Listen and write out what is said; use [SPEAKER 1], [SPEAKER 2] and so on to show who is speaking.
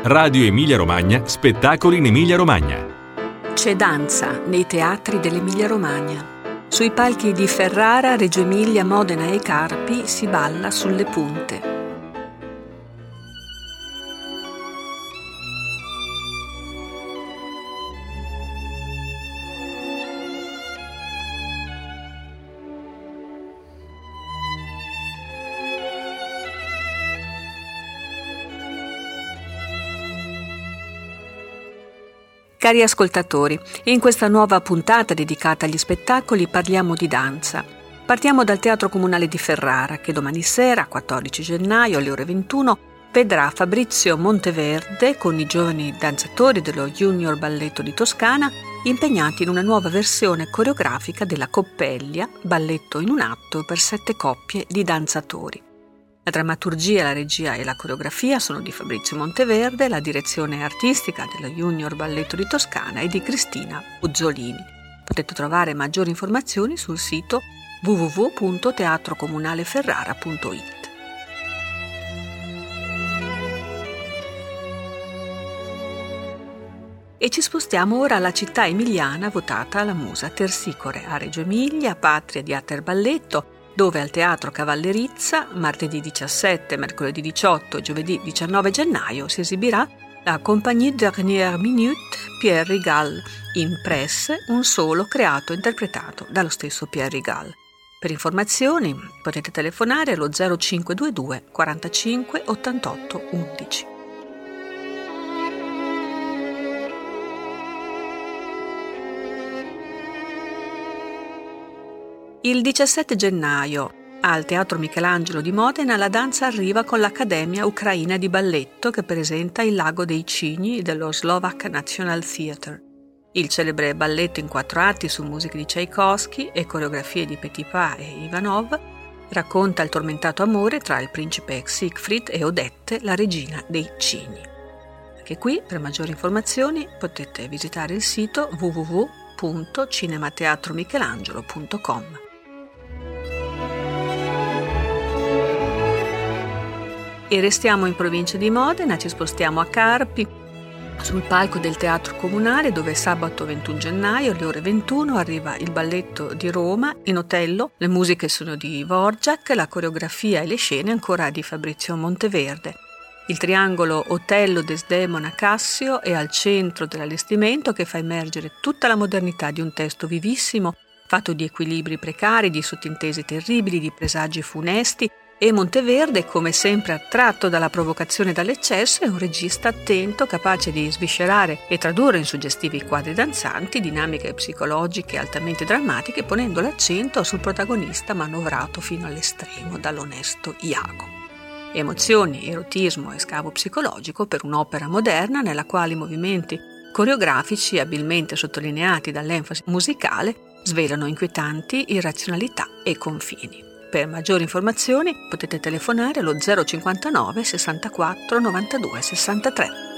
[SPEAKER 1] Radio Emilia Romagna, spettacoli in Emilia Romagna.
[SPEAKER 2] C'è danza nei teatri dell'Emilia Romagna. Sui palchi di Ferrara, Reggio Emilia, Modena e Carpi si balla sulle punte. Cari ascoltatori, in questa nuova puntata dedicata agli spettacoli parliamo di danza. Partiamo dal Teatro Comunale di Ferrara, che domani sera, 14 gennaio, alle ore 21, vedrà Fabrizio Monteverde con i giovani danzatori dello Junior Balletto di Toscana impegnati in una nuova versione coreografica della Coppelia, balletto in un atto per 7 coppie di danzatori. La drammaturgia, la regia e la coreografia sono di Fabrizio Monteverde, la direzione artistica dello Junior Balletto di Toscana è di Cristina Puzzolini. Potete trovare maggiori informazioni sul sito www.teatrocomunaleferrara.it. E ci spostiamo ora alla città emiliana votata alla Musa Tersicore, a Reggio Emilia, patria di Ater Balletto, dove al Teatro Cavallerizza, martedì 17, mercoledì 18 e giovedì 19 gennaio si esibirà la Compagnie Dernière Minute Pierre Rigal, in presse un solo creato e interpretato dallo stesso Pierre Rigal. Per informazioni potete telefonare allo 0522 45 88 11. Il 17 gennaio al Teatro Michelangelo di Modena la danza arriva con l'Accademia Ucraina di Balletto che presenta Il Lago dei Cigni dello Slovak National Theatre. Il celebre balletto in 4 atti su musiche di Tchaikovsky e coreografie di Petipa e Ivanov racconta il tormentato amore tra il principe Siegfried e Odette, la regina dei cigni. Anche qui, per maggiori informazioni, potete visitare il sito www.cinemateatromichelangelo.com. E restiamo in provincia di Modena, ci spostiamo a Carpi, sul palco del Teatro Comunale, dove sabato 21 gennaio alle ore 21 arriva il balletto di Roma in Otello. Le musiche sono di Dvorak, la coreografia e le scene ancora di Fabrizio Monteverde. Il triangolo Otello, Desdemona, Cassio è al centro dell'allestimento che fa emergere tutta la modernità di un testo vivissimo, fatto di equilibri precari, di sottintesi terribili, di presagi funesti. E Monteverde, come sempre attratto dalla provocazione e dall'eccesso, è un regista attento, capace di sviscerare e tradurre in suggestivi quadri danzanti dinamiche psicologiche altamente drammatiche, ponendo l'accento sul protagonista manovrato fino all'estremo dall'onesto Iago. Emozioni, erotismo e scavo psicologico per un'opera moderna nella quale i movimenti coreografici, abilmente sottolineati dall'enfasi musicale, svelano inquietanti irrazionalità e confini. Per maggiori informazioni potete telefonare allo 059 64 92 63.